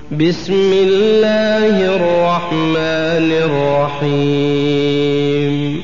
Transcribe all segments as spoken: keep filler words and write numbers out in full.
بسم الله الرحمن الرحيم.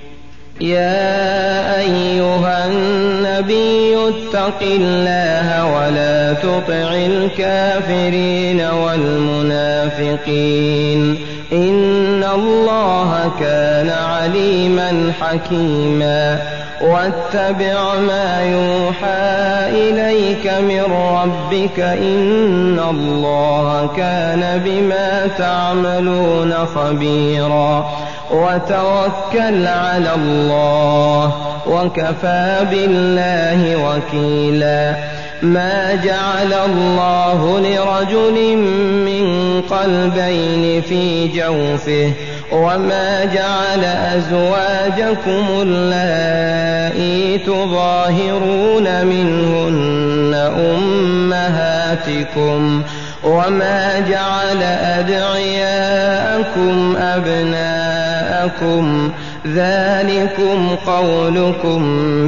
يا أيها النبي اتق الله ولا تطع الكافرين والمنافقين إن الله كان عليما حكيما. واتبع ما يوحى إليك من ربك إن الله كان بما تعملون خبيرا. وتوكل على الله وكفى بالله وكيلا. ما جعل الله لرجل من قلبين في جوفه وما جعل أزواجكم اللائي تظاهرون منهن أمهاتكم وما جعل أدعياءكم أبناءكم ذلكم قولكم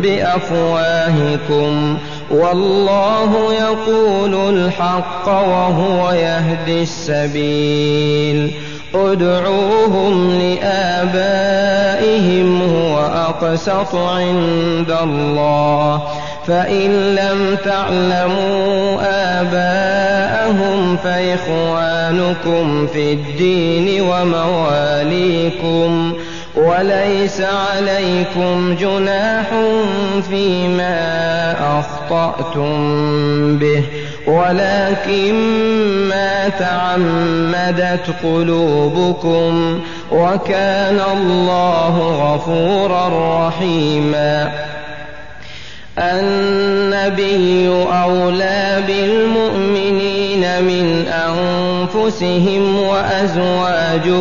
بأفواهكم والله يقول الحق وهو يهدي السبيل. ادعوهم لآبائهم هو أقسط عند الله فإن لم تعلموا آباءهم فإخوانكم في الدين ومواليكم وليس عليكم جناح فيما أخطأتم به ولكن ما تعمدت قلوبكم وكان الله غفورا رحيما. النبي أولى بالمؤمنين من أنفسهم وأزواجه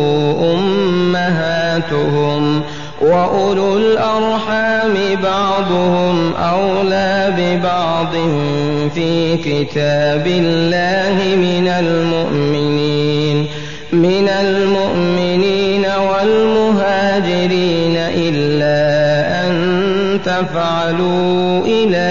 أمهاتهم وأولو الأرحام بعضهم أولى ببعض في كتاب الله من المؤمنين من المؤمنين والمهاجرين إلا أن تفعلوا إلى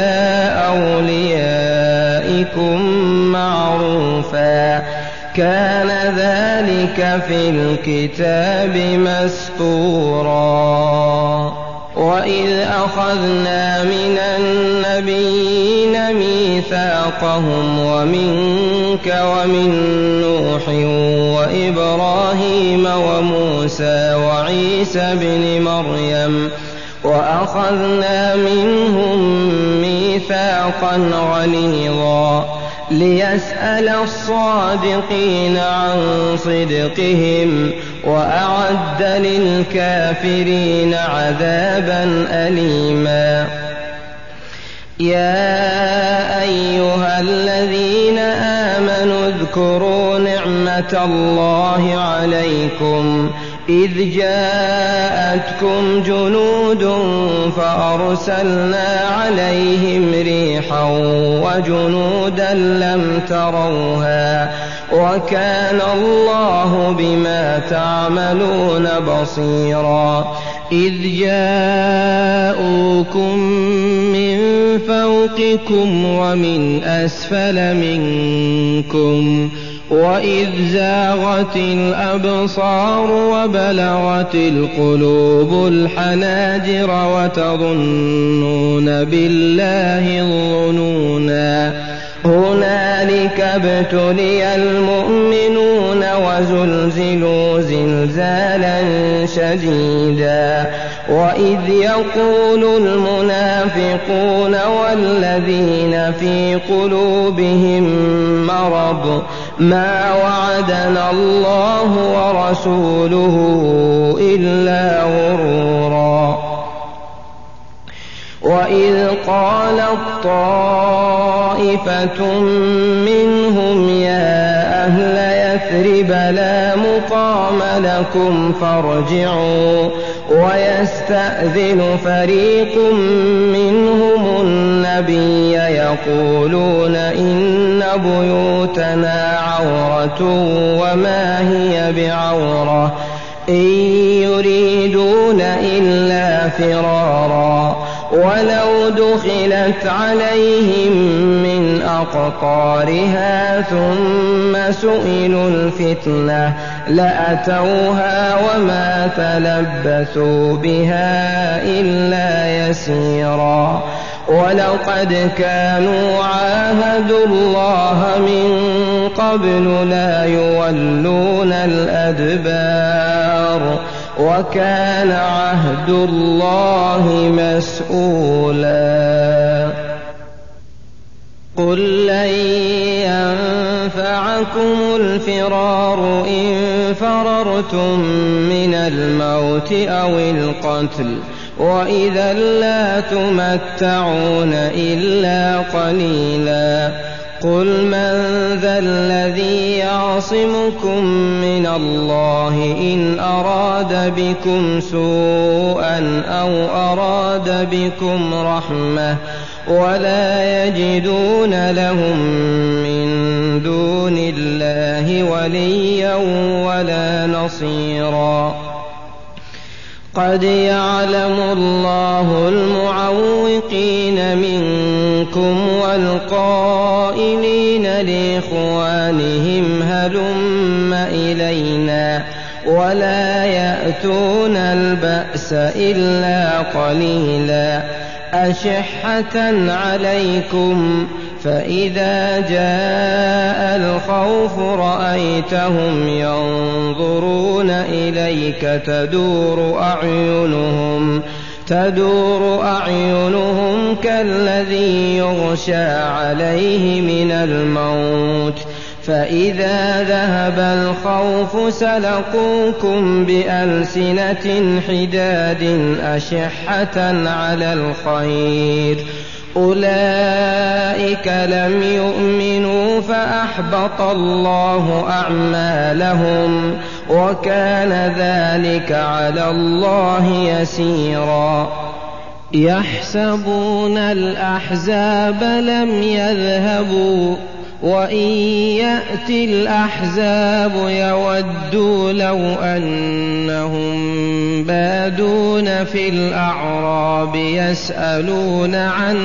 أوليائكم معروفا كان ذلك في الكتاب مسطورا. وإذ أخذنا من النبيين ميثاقهم ومنك ومن نوح وإبراهيم وموسى وعيسى بن مريم وأخذنا منهم ميثاقا غليظا ليسأل الصادقين عن صدقهم وأعد للكافرين عذابا أليما. يا أيها الذين آمنوا اذكروا نعمة الله عليكم إذ جاءتكم جنود فأرسلنا عليهم ريحا وجنودا لم تروها وكان الله بما تعملون بصيرا. إذ جاءوكم من فوقكم ومن أسفل منكم وإذ زاغت الأبصار وبلغت القلوب الحناجر وتظنون بالله الظنونا. هنالك ابتلي المؤمنون وزلزلوا زلزالا شديدا. وإذ يقول المنافقون والذين في قلوبهم مرض ما وعدنا الله ورسوله إلا غرورا. وإذ قالت طائفة منهم يا أهل يثرب لا مقام لكم فارجعوا ويستأذن فريق منهم النبي يقولون إن بيوتنا عورة وما هي بعورة إن يريدون إلا فرارا ولو دخلت عليهم من أقطارها ثم سئلوا الفتنة لأتوها وما تلبثوا بها إلا يسيرا ولقد كانوا عاهدوا الله من قبل لا يولون الأدبار وكان عهد الله مسؤولا قل لن ينفعكم الفرار إن فررتم من الموت أو القتل وإذا لا تمتعون إلا قليلا قل من ذا الذي يعصمكم من الله إن أراد بكم سوءا أو أراد بكم رحمة ولا يجدون لهم من دون الله وليا ولا نصيرا قد يعلم الله المعوقين منكم والقائلين لإخوانهم هلم إلينا ولا يأتون البأس إلا قليلا أشحة عليكم فإذا جاء الخوف رأيتهم ينظرون إليك تدور أعينهم تدور أعينهم كالذي يغشى عليه من الموت فإذا ذهب الخوف سلقوكم بألسنة حداد أشحة على الخير أولئك لم يؤمنوا فأحبط الله أعمالهم وكان ذلك على الله يسيرا يحسبون الأحزاب لم يذهبوا وإن يأتي الأحزاب يودوا لو أنهم بادون في الأعراب يسألون عن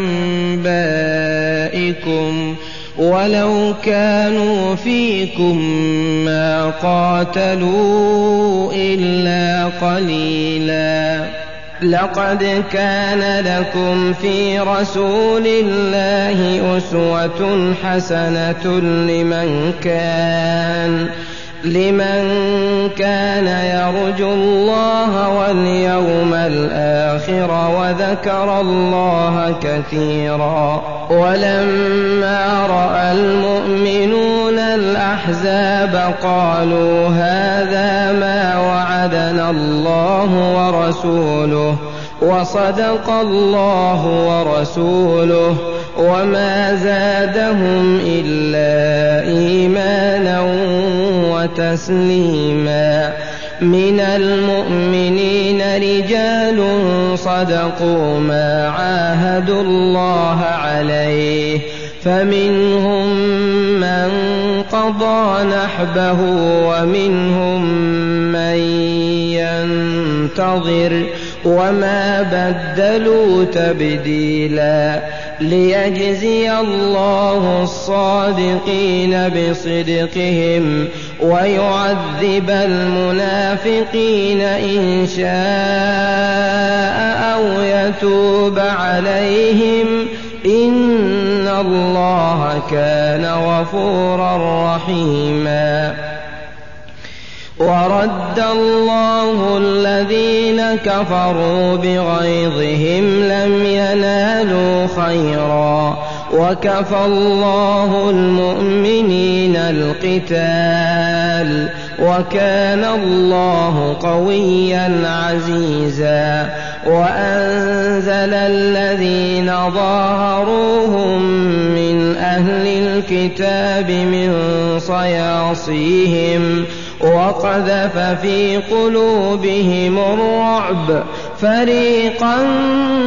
أنبائكم ولو كانوا فيكم ما قاتلوا إلا قليلا لقد كان لكم في رسول الله أسوة حسنة لمن كان لمن كان يرجو الله واليوم الآخر وذكر الله كثيرا ولما رأى المؤمنون الأحزاب قالوا هذا ما وعدنا الله ورسوله وصدق الله ورسوله وما زادهم إلا إيمانا وتسليما من المؤمنين رجال صدقوا ما عاهدوا الله عليه فمنهم من قضى نحبه ومنهم من ينتظر وما بدلوا تبديلا ليجزي الله الصادقين بصدقهم ويعذب المنافقين إن شاء أو يتوب عليهم إن الله كان غفورا رحيما ورد الله الذين كفروا بغيظهم لم ينالوا خيرا وكفى الله المؤمنين القتال وكان الله قويا عزيزا وأنزل الذين ظاهروهم من أهل الكتاب من صياصيهم وقذف في قلوبهم الرعب فريقا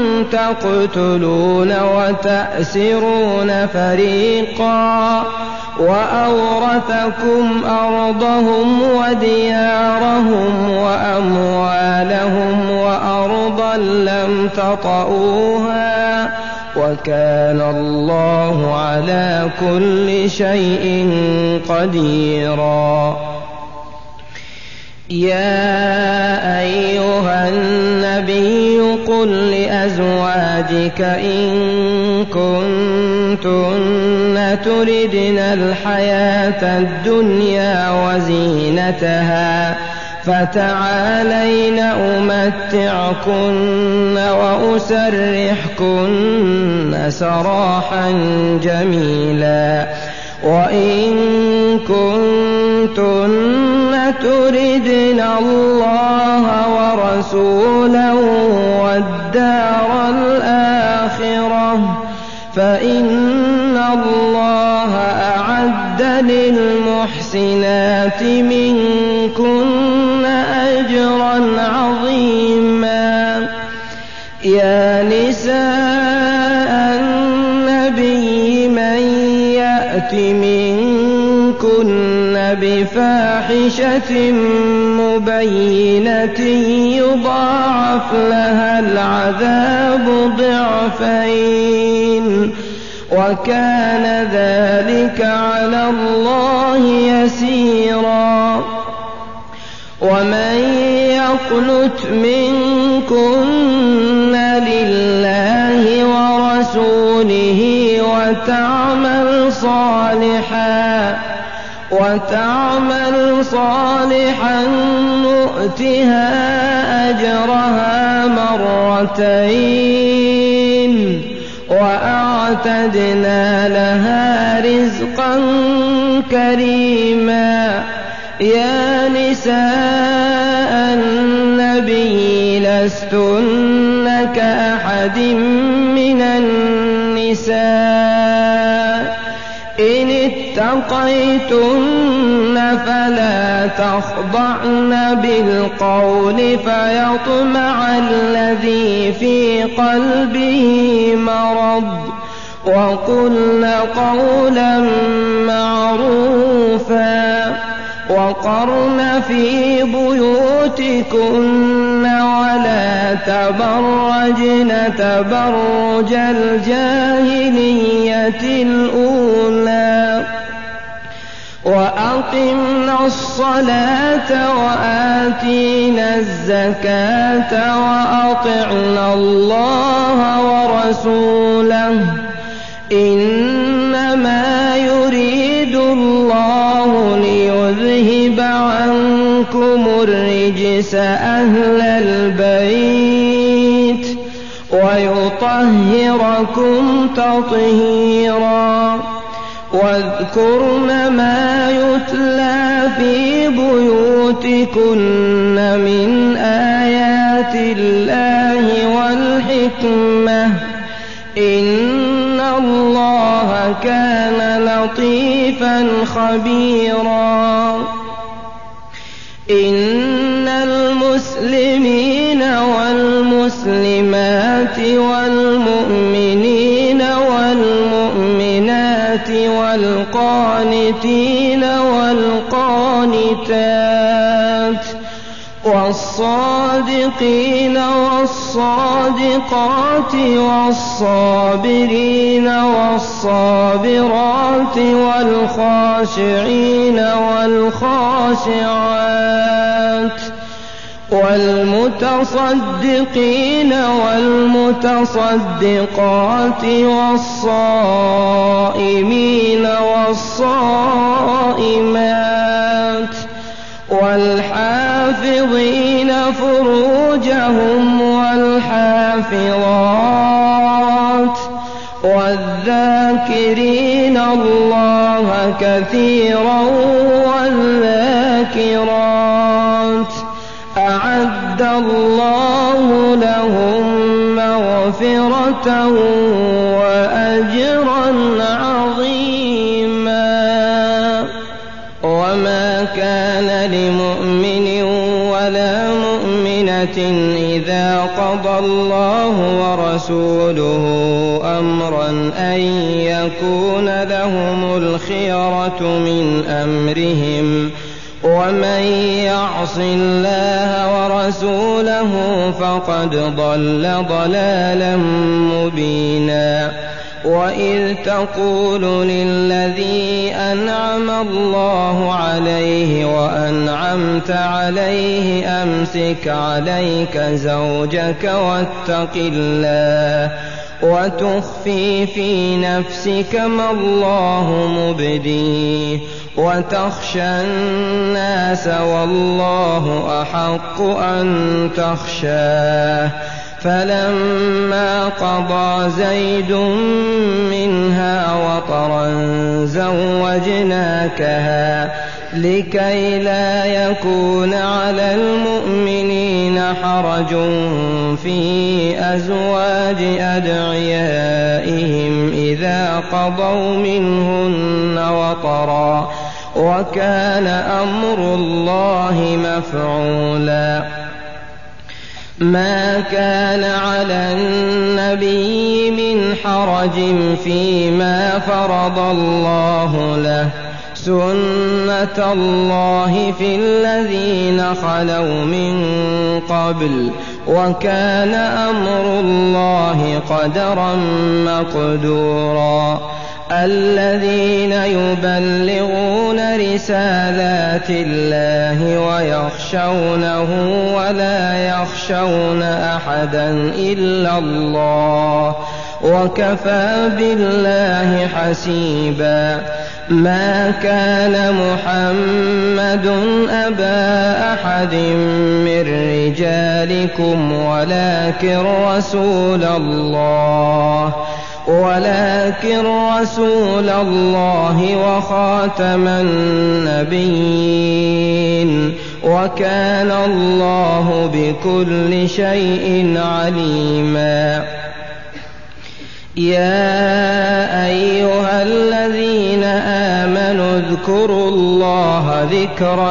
تقتلون وتأسرون فريقا وأورثكم أرضهم وديارهم وأموالهم وأرضا لم تطئوها وكان الله على كل شيء قديرا. يا أيها النبي قل لأزواجك إن كنتن تردن الحياة الدنيا وزينتها فتعالين أمتعكن وأسرحكن سراحا جميلا. وإن كنتن تردن الله ورسوله والدار الآخرة فإن الله أعد للمحسنات منكن أجرا عظيما. يا نساء النبي من يأت منكن بفاحشة مبينة يضاعف لها العذاب ضعفين وكان ذلك على الله يسيرا. ومن يقنت منكن لله ورسوله وتعمل صالحا وتعمل صالحا نؤتها أجرها مرتين وأعتدنا لها رزقا كريما. يا نساء النبي لستن كأحد من النساء إن اتقيتن فلا تخضعن بالقول فيطمع الذي في قلبه مرض وقلن قولا معروفا وقرن في بيوتكن ولا تبرجن تبرج الجاهلية الأولى وأقمنا الصلاة وآتينا الزكاة وأطعنا الله ورسوله إنما يريد الله ليذهب عنكم الرجس أهل البيت ويطهركم تطهيرا. واذكرن ما يتلى في بيوتكن من آيات الله والحكمة إن الله كان لطيفا خبيرا. إن المسلمين والمسلمات والمؤمنين والمؤمنات والقانتين والقانتات والصادقين والصادقات والصابرين والصابرات والخاشعين والخاشعات والمتصدقين والمتصدقات والصائمين والصائمات والحافظين فروجهم والحافظات والذاكرين الله كثيرا والذاكرات أعد الله لهم مغفرة وأجرا عظيما. وما كان لمؤمن ولا مؤمنة قرية إذا قضى الله ورسوله أمرا أن يكون لهم الخيرة من أمرهم ومن يعص الله ورسوله فقد ضل ضلالا مبينا. وإذ تقول للذي أنعم الله عليه وأنعمت عليه أمسك عليك زوجك واتق الله وتخفي في نفسك ما الله مبديه وتخشى الناس والله أحق أن تخشاه. فلما قضى زيد منها وطرا زوجناكها لكي لا يكون على المؤمنين حرج في أزواج أدعيائهم إذا قضوا منهن وطرا وكان أمر الله مفعولا. ما كان على النبي من حرج فيما فرض الله له سنة الله في الذين خلوا من قبل وكان أمر الله قدرا مقدورا. الذين يبلغون رسالات الله ويخشونه ولا يخشون أحدا إلا الله وكفى بالله حسيبا. ما كان محمد أبا أحد من رجالكم ولكن رسول الله ولكن رسول الله وخاتم النبيين وكان الله بكل شيء عليما. يا أيها الذين آمنوا اذكروا الله ذكرا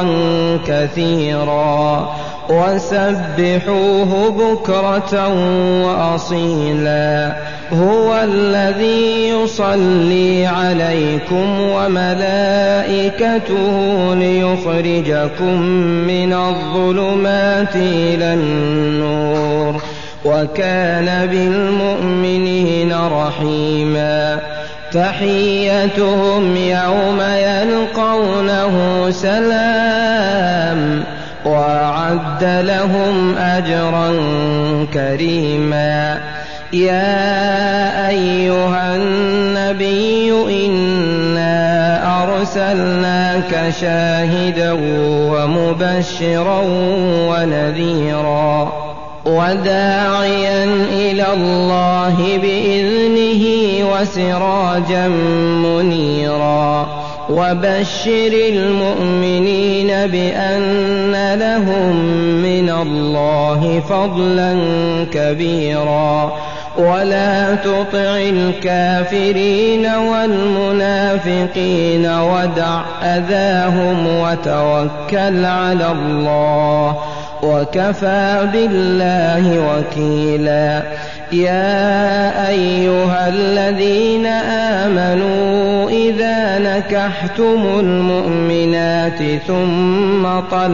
كثيرا وسبحوه بكرة وأصيلا. هو الذي يصلي عليكم وملائكته ليخرجكم من الظلمات إلى النور وكان بالمؤمنين رحيما. تحيتهم يوم يلقونه سلام وأعد لهم أجرا كريما. يا أيها النبي إنا أرسلناك شاهدا ومبشرا ونذيرا وداعيا إلى الله بإذنه وسراجا منيرا. وبشر المؤمنين بأن لهم من الله فضلا كبيرا. ولا تطع الكافرين والمنافقين ودع أذاهم وتوكل على الله وكفى بالله وكيلا. يا أيها الذين آمنوا إذا نكحتم المؤمنات ثم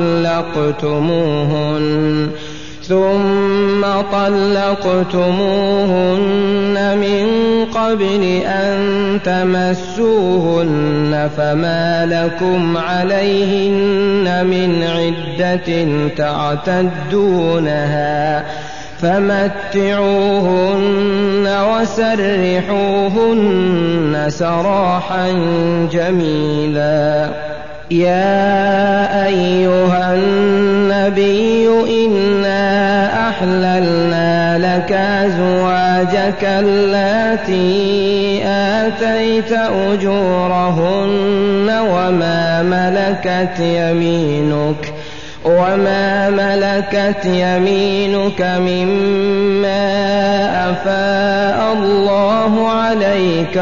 طلقتموهن ثم طلقتموهن من قبل أن تمسوهن فما لكم عليهن من عدة تعتدونها فمتعوهن وسرحوهن سراحا جميلا. يا أيها النبي إنا أحللنا لك أزواجك اللاتي آتيت أجورهن وما ملكت يمينك وما ملكت يمينك مما أفاء الله عليك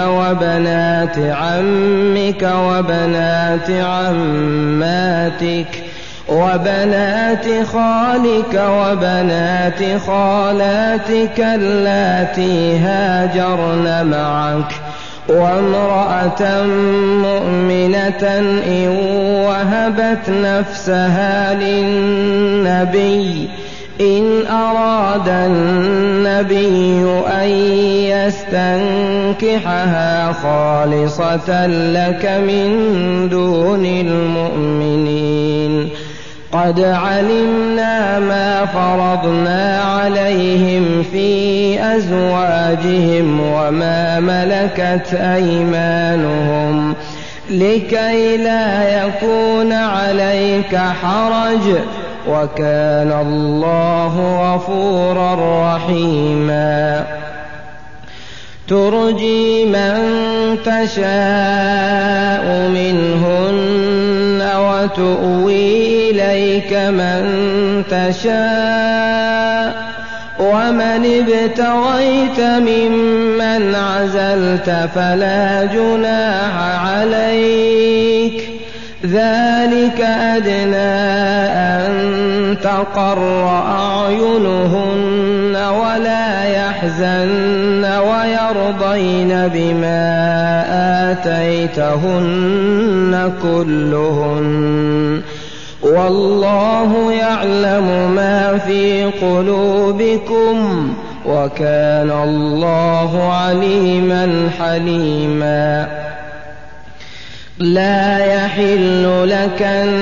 وبنات عمك وبنات عماتك وبنات خالك وبنات خالاتك اللاتي هاجرن معك وامرأة مؤمنة إن وهبت نفسها للنبي إن أراد النبي أن يستنكحها خالصة لك من دون المؤمنين قد علمنا ما فرضنا عليهم في أزواجهم وما ملكت أيمانهم لكي لا يكون عليك حرج وكان الله غفورا رحيما ترجي من تشاء منهن وتؤوي إليك من تشاء ومن ابتغيت ممن عزلت فلا جناح عليك ذلك أدنى أن تقر أعينهن ولا يحزن ويرضين بما آتيتهن كلهن والله يعلم ما في قلوبكم وكان الله عليما حليما لا يحل لك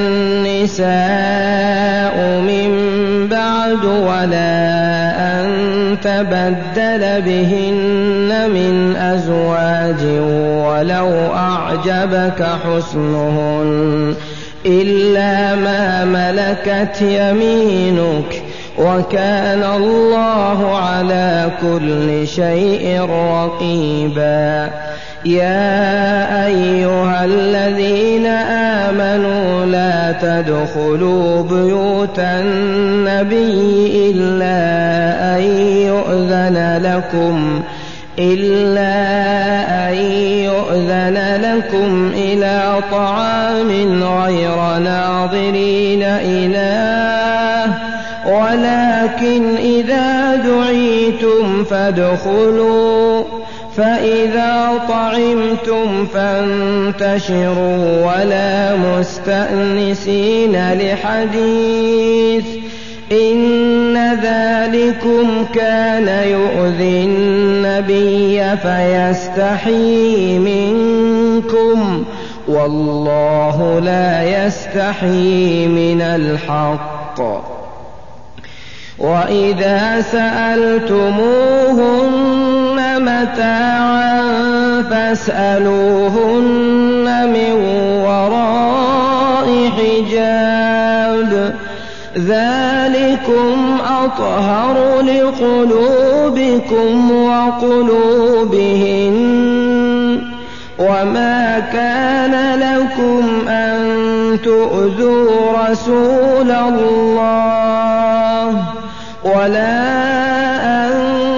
النساء من بعد ولا أن تبدل بهن من أزواج ولو أعجبك حسنهن إلا ما ملكت يمينك وكان الله على كل شيء رقيبا يا أيها الذين آمنوا لا تدخلوا بيوت النبي إلا أن يؤذن لكم إلا أن يؤذن لكم إلى طعام غير ناظرين إناه ولكن إذا دعيتم فادخلوا فإذا طعمتم فانتشروا ولا مستأنسين لحديث إن ذلكم كان يؤذي النبي فيستحيي منكم والله لا يستحيي من الحق وإذا سألتموهن متاعا فاسألوهن من وراء حجاب ذلكم أطهر لقلوبكم وقلوبهن وما كان لكم أن تؤذوا رسول الله ولا أن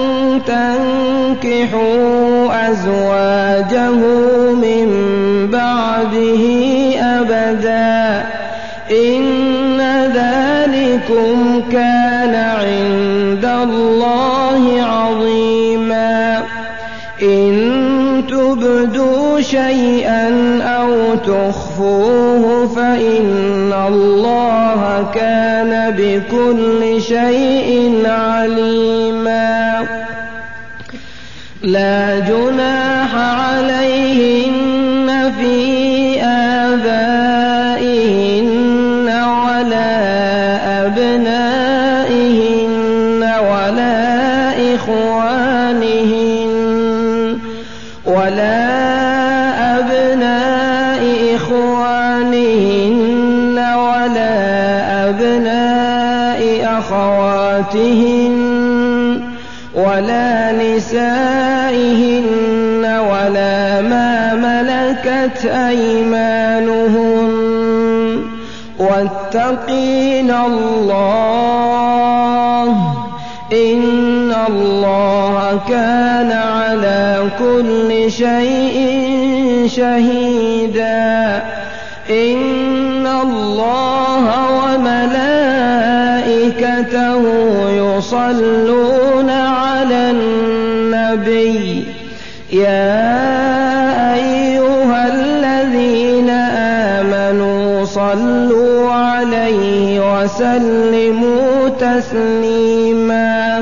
تنكحوا أزواجه من بعده أبدا إن ذلكم كان عند الله عظيما إن تبدوا شيئا أو تخفوه فإن الله كان بكل شيء عليما لا جناح عليهن في آبائهن ولا أبنائهن ولا إخوانهن ولا أبناء إخوانهن ولا أبناء أخواتهن ولا نسائهن ولا ما ملكت أيمانهن واتقين الله إن الله كان على كل شيء شهيدا إن الله وملائكته يصلون على النبي يا أيها الذين آمنوا صلوا عليه وسلموا تسليما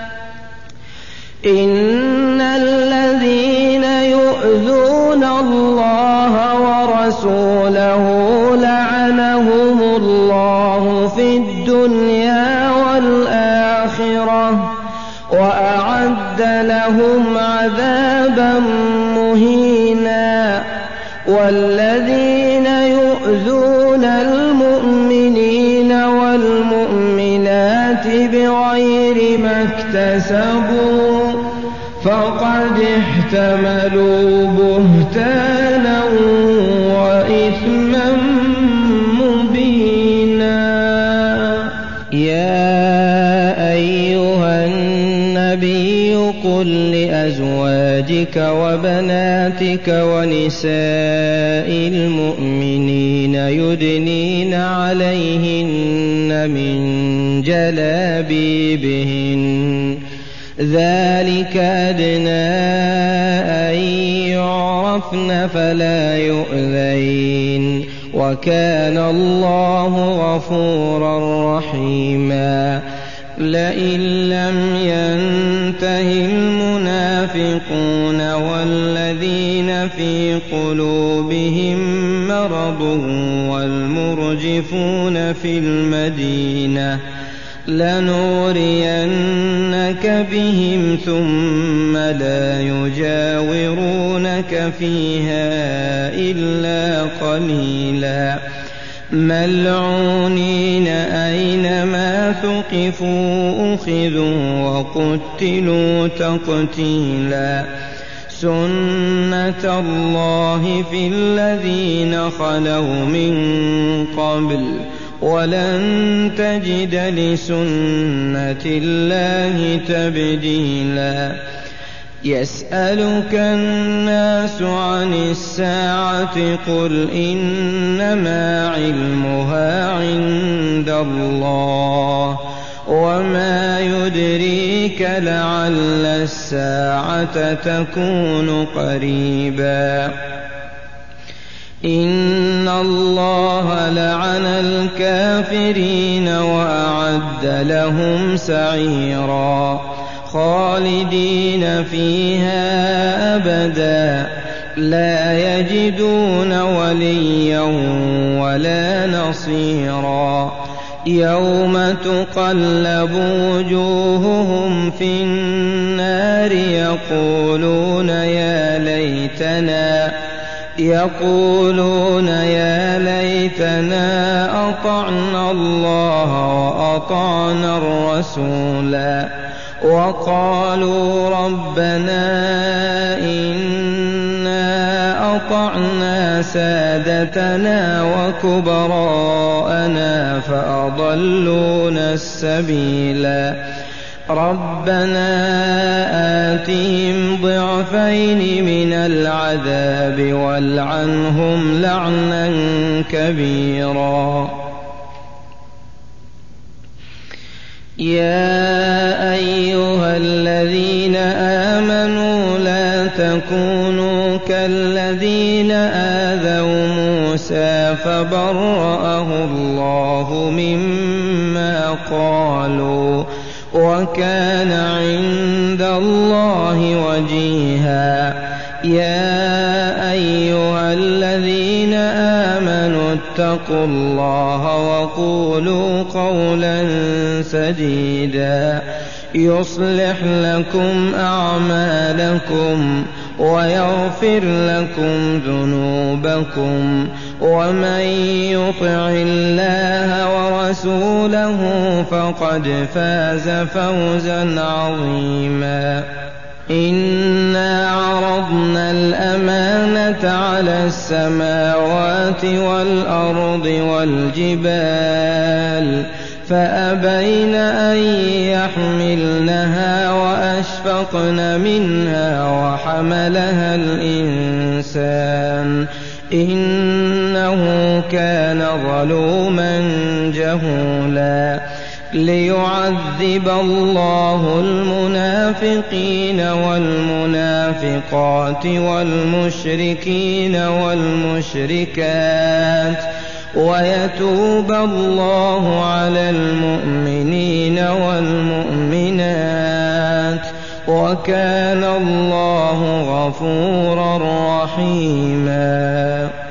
إن الذين يؤذون الله ورسوله لعنهم الله في الدنيا والآخرة وأعد لهم عذابا مهينا والذين يؤذون المؤمنين والمؤمنات بغير ما اكتسبوا فقد احتملوا بهتانا وإثما مبينا يا أيها النبي قل لأزواجك وبناتك ونساء المؤمنين يدنين عليهن من جلابيبهن ذلك أدنى أن يعرفن فلا يؤذين وكان الله غفورا رحيما لئن لم ينته المنافقون والذين في قلوبهم مرض والمرجفون في المدينة لنورينك بهم ثم لا يجاورونك فيها إلا قليلا ملعونين أينما ثقفوا أخذوا وقتلوا تقتيلا سنة الله في الذين خلوا من قبل ولن تجد لسنة الله تبديلا يسألك الناس عن الساعة قل إنما علمها عند الله وما يدريك لعل الساعة تكون قريبا إن الله لعن الكافرين وأعد لهم سعيرا خالدين فيها أبدا لا يجدون وليا ولا نصيرا يوم تقلب وجوههم في النار يقولون يا ليتنا يقولون يا ليتنا أطعنا الله وأطعنا الرسولا وقالوا ربنا إنا أطعنا سادتنا وكبراءنا فأضلونا السبيلا ربنا آتهم ضعفين من العذاب والعنهم لعنا كبيرا يا أيها الذين آمنوا لا تكونوا كالذين آذوا موسى فبرأه الله مما قالوا وكان عند الله وجيها يا أيها الذين آمنوا اتقوا الله وقولوا قولا سديدا يصلح لكم أعمالكم ويغفر لكم ذنوبكم ومن يطع الله ورسوله فقد فاز فوزا عظيما إنا عرضنا الأمانة على السماوات والأرض والجبال فأبين أن يحملنها وأشفقن منها وحملها الإنسان إنه كان ظلوما جهولا ليعذب الله المنافقين والمنافقات والمشركين والمشركات ويتوب الله على المؤمنين والمؤمنات وكان الله غفورا رحيما.